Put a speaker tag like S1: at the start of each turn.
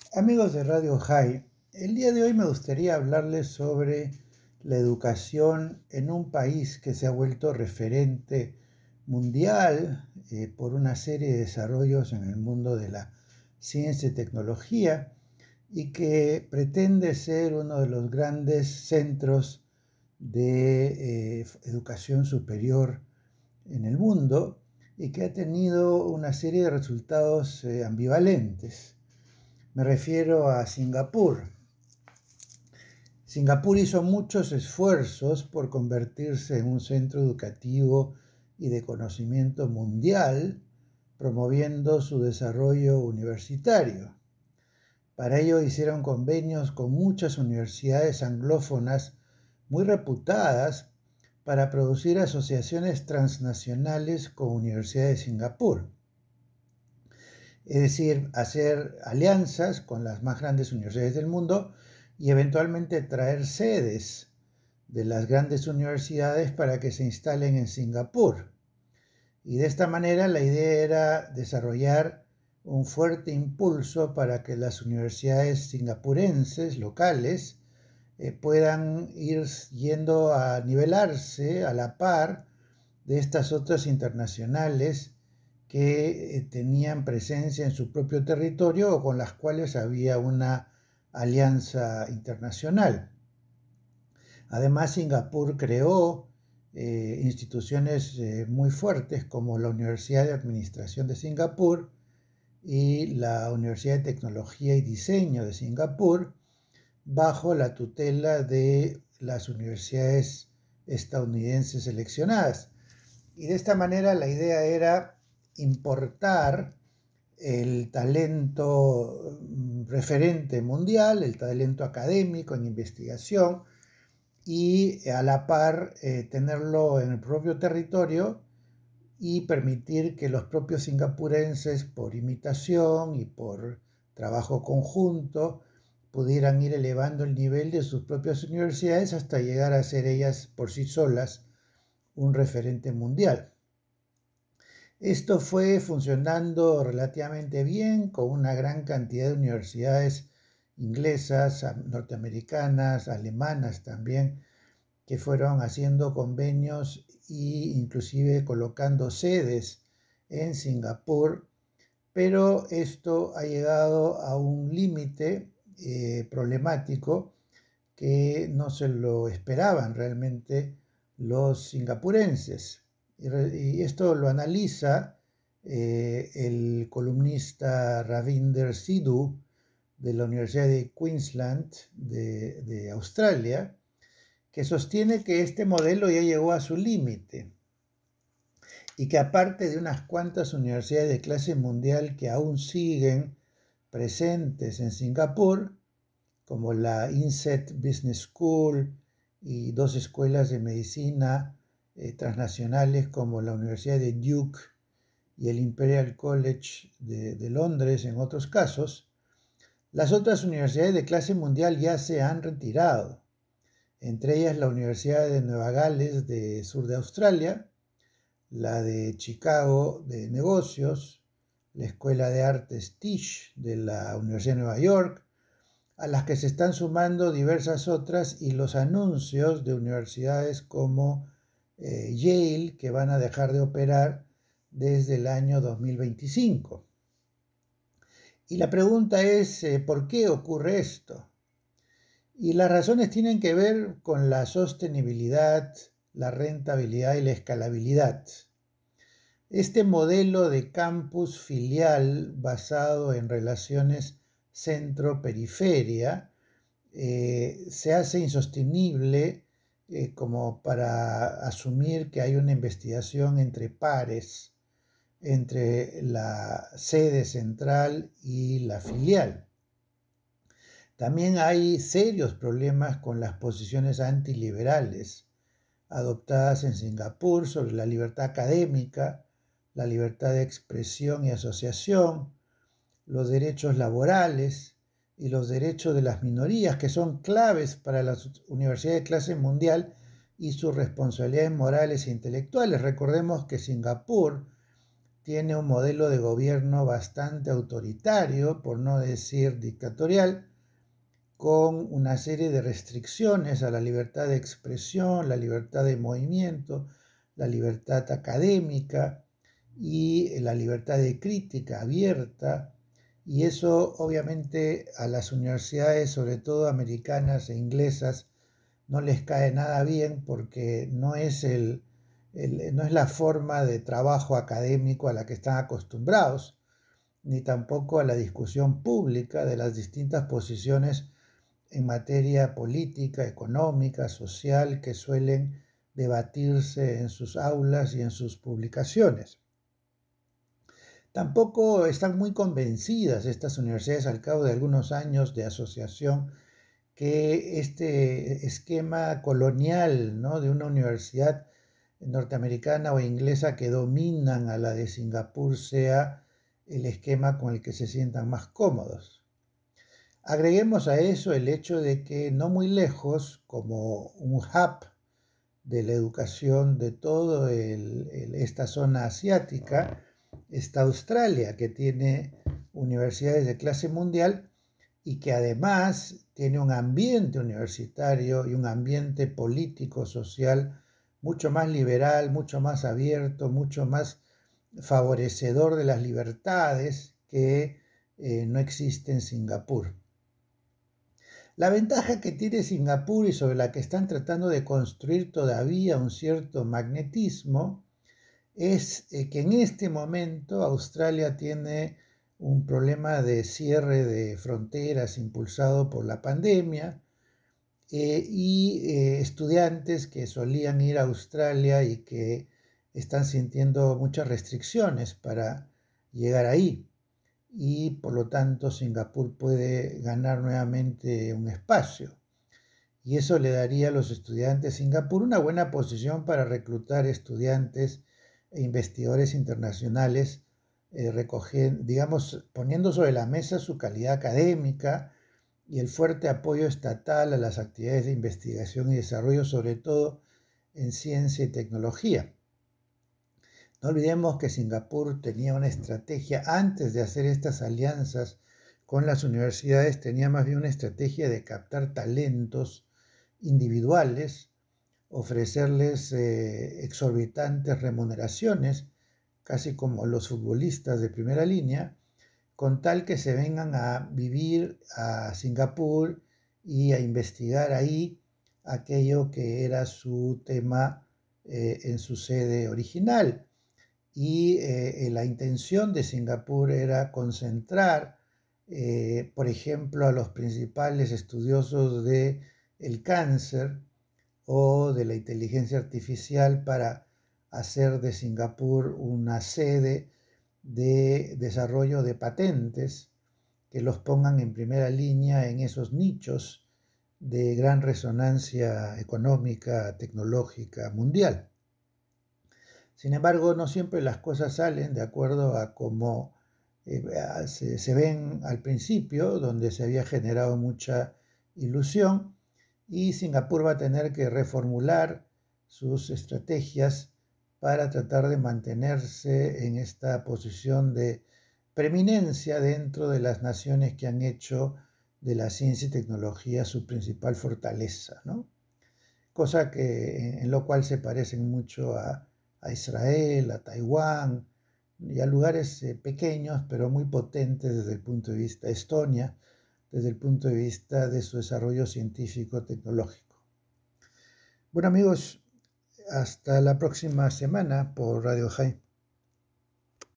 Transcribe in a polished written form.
S1: Amigos de Radio High, el día de hoy me gustaría hablarles sobre la educación en un país que se ha vuelto referente mundial por una serie de desarrollos en el mundo de la ciencia y tecnología y que pretende ser uno de los grandes centros de educación superior en el mundo y que ha tenido una serie de resultados ambivalentes. Me refiero a Singapur. Singapur hizo muchos esfuerzos por convertirse en un centro educativo y de conocimiento mundial, promoviendo su desarrollo universitario. Para ello hicieron convenios con muchas universidades anglófonas muy reputadas para producir asociaciones transnacionales con universidades de Singapur. Es decir, hacer alianzas con las más grandes universidades del mundo y eventualmente traer sedes de las grandes universidades para que se instalen en Singapur. Y de esta manera la idea era desarrollar un fuerte impulso para que las universidades singapurenses locales puedan ir yendo a nivelarse a la par de estas otras internacionales que tenían presencia en su propio territorio o con las cuales había una alianza internacional. Además, Singapur creó instituciones muy fuertes como la Universidad de Administración de Singapur y la Universidad de Tecnología y Diseño de Singapur, bajo la tutela de las universidades estadounidenses seleccionadas. Y de esta manera la idea era importar el talento referente mundial, el talento académico en investigación y a la par tenerlo en el propio territorio y permitir que los propios singapurenses, por imitación y por trabajo conjunto, pudieran ir elevando el nivel de sus propias universidades hasta llegar a ser ellas por sí solas un referente mundial. Esto fue funcionando relativamente bien con una gran cantidad de universidades inglesas, norteamericanas, alemanas también, que fueron haciendo convenios e inclusive colocando sedes en Singapur, pero esto ha llegado a un límite problemático que no se lo esperaban realmente los singapurenses. Y esto lo analiza el columnista Ravinder Sidhu de la Universidad de Queensland de Australia, que sostiene que este modelo ya llegó a su límite y que aparte de unas cuantas universidades de clase mundial que aún siguen presentes en Singapur, como la INSET Business School y dos escuelas de medicina transnacionales como la Universidad de Duke y el Imperial College de Londres, en otros casos, las otras universidades de clase mundial ya se han retirado, entre ellas la Universidad de Nueva Gales de sur de Australia, la de Chicago de Negocios, la Escuela de Artes Tisch de la Universidad de Nueva York, a las que se están sumando diversas otras y los anuncios de universidades como Yale, que van a dejar de operar desde el año 2025. Y la pregunta es, ¿por qué ocurre esto? Y las razones tienen que ver con la sostenibilidad, la rentabilidad y la escalabilidad. Este modelo de campus filial basado en relaciones centro-periferia se hace insostenible como para asumir que hay una investigación entre pares entre la sede central y la filial. También hay serios problemas con las posiciones antiliberales adoptadas en Singapur sobre la libertad académica, la libertad de expresión y asociación, los derechos laborales y los derechos de las minorías, que son claves para las universidades de clase mundial y sus responsabilidades morales e intelectuales. Recordemos que Singapur tiene un modelo de gobierno bastante autoritario, por no decir dictatorial, con una serie de restricciones a la libertad de expresión, la libertad de movimiento, la libertad académica y la libertad de crítica abierta. Y eso obviamente a las universidades, sobre todo americanas e inglesas, no les cae nada bien porque no es la forma de trabajo académico a la que están acostumbrados, ni tampoco a la discusión pública de las distintas posiciones en materia política, económica, social, que suelen debatirse en sus aulas y en sus publicaciones. Tampoco están muy convencidas estas universidades al cabo de algunos años de asociación que este esquema colonial, ¿no?, de una universidad norteamericana o inglesa que dominan a la de Singapur sea el esquema con el que se sientan más cómodos. Agreguemos a eso el hecho de que no muy lejos, como un hub de la educación de toda esta zona asiática, está Australia, que tiene universidades de clase mundial y que además tiene un ambiente universitario y un ambiente político, social, mucho más liberal, mucho más abierto, mucho más favorecedor de las libertades que no existe en Singapur. La ventaja que tiene Singapur y sobre la que están tratando de construir todavía un cierto magnetismo es que en este momento Australia tiene un problema de cierre de fronteras impulsado por la pandemia y estudiantes que solían ir a Australia y que están sintiendo muchas restricciones para llegar ahí. Y por lo tanto Singapur puede ganar nuevamente un espacio. Y eso le daría a los estudiantes de Singapur una buena posición para reclutar estudiantes e investigadores internacionales, poniendo sobre la mesa su calidad académica y el fuerte apoyo estatal a las actividades de investigación y desarrollo, sobre todo en ciencia y tecnología. No olvidemos que Singapur tenía una estrategia antes de hacer estas alianzas con las universidades, tenía más bien una estrategia de captar talentos individuales, ofrecerles exorbitantes remuneraciones, casi como los futbolistas de primera línea, con tal que se vengan a vivir a Singapur y a investigar ahí aquello que era su tema en su sede original. Y la intención de Singapur era concentrar, por ejemplo, a los principales estudiosos del cáncer o de la inteligencia artificial para hacer de Singapur una sede de desarrollo de patentes que los pongan en primera línea en esos nichos de gran resonancia económica, tecnológica mundial. Sin embargo, no siempre las cosas salen de acuerdo a cómo se ven al principio, donde se había generado mucha ilusión, y Singapur va a tener que reformular sus estrategias para tratar de mantenerse en esta posición de preeminencia dentro de las naciones que han hecho de la ciencia y tecnología su principal fortaleza, ¿no? Cosa en lo cual se parecen mucho a Israel, a Taiwán y a lugares pequeños pero muy potentes desde el punto de vista de Estonia, desde el punto de vista de su desarrollo científico-tecnológico. Bueno amigos, hasta la próxima semana por Radio High.